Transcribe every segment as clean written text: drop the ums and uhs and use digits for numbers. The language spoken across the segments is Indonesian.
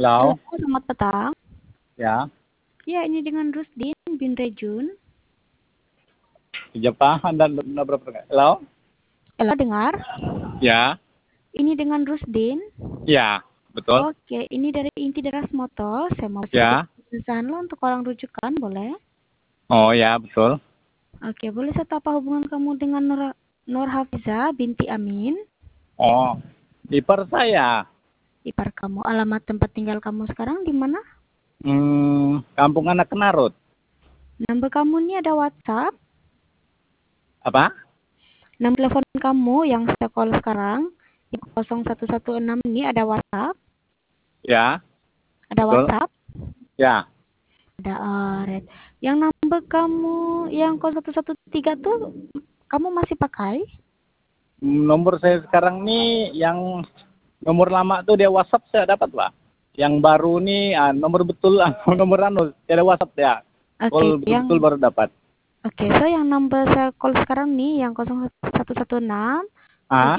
Halo, Halo, selamat petang. ya, Ya, ini dengan Rusdin bin Rejun. di Jepang dan beberapa. Halo, Halo, dengar? ya, Ini dengan Rusdin. ya, betul, Oke, ini dari Inti Deras Motor. Saya mau sedikit ya, pesan lo untuk orang rujukan, boleh? oh ya, betul, Oke, boleh saya tahu apa hubungan kamu dengan Nur Hafiza binti Amin? oh, ipar saya, Ipar kamu, alamat tempat tinggal kamu sekarang di mana? Kampung Anak Kenarut, Nomor kamu ini ada WhatsApp. apa? Nomor telepon kamu yang saya call sekarang di 0116 ini ada WhatsApp. Ya, Ada betul, WhatsApp. ya, Ada Red. Yang number kamu yang 0113 tuh kamu masih pakai? nomor saya sekarang nih yang nomor lama tuh dia WhatsApp saya dapat pak, yang baru nih nomor betul nomor ada WhatsApp ya, Oke, call betul-betul baru dapat. oke, so yang number saya call sekarang nih yang 0116 Ah,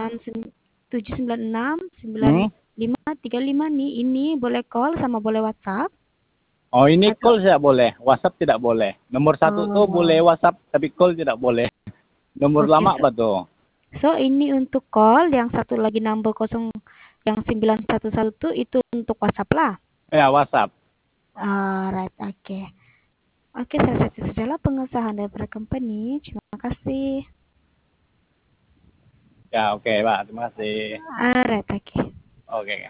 796 hmm? 9535 nih, ini boleh call sama boleh WhatsApp Oh ini atau call saya boleh, WhatsApp tidak boleh. Nomor satu tuh boleh oh, WhatsApp, tapi call tidak boleh. Nomor oke, lama apa tuh? so ini untuk call, yang satu lagi number 0 yang 911 itu untuk WhatsApp lah. Ya WhatsApp. Alright, oke. Oke, saya setting sajalah pengesahan dari company. Terima kasih. Ya oke Pak, terima kasih. Alright, oke. Oke.